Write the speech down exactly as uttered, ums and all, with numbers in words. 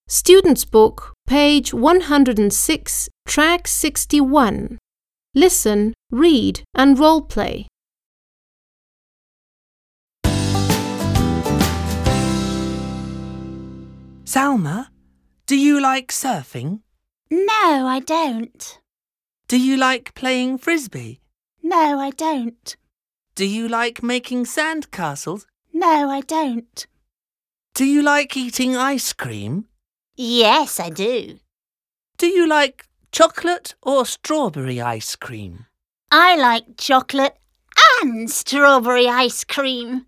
Student's Book, page one hundred six, track sixty-one. Listen, read and role-play. Salma, do you like surfing? No, I don't. Do you like playing frisbee? No, I don't. Do you like making sandcastles? No, I don't. Do you like eating ice cream? Yes, I do. Do you like chocolate or strawberry ice cream? I like chocolate and strawberry ice cream.